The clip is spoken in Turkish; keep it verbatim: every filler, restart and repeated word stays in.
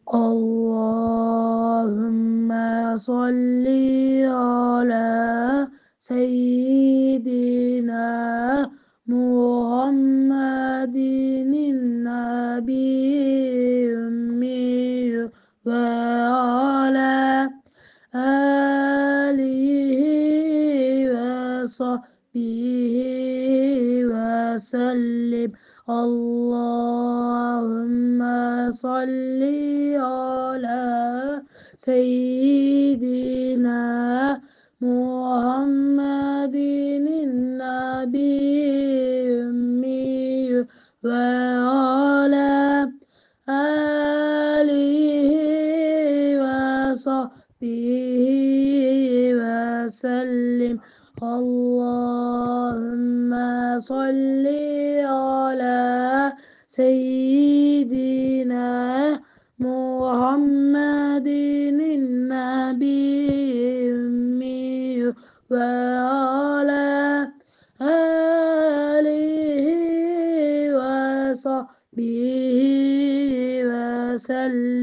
Allahümme salli ala seyyidina Muhammedin Nebi Ümmi ve ala alihi ve sahbihi ve sellim. Allahümme salli ala seyyidina Muhammedin Nebi Ümmi ve ala alihi ve sahbihi ve sellim. Allahümme salli ala seyyidina Muhammedin Nebi Ümmi ve ala alihi ve sahbihi ve sellem.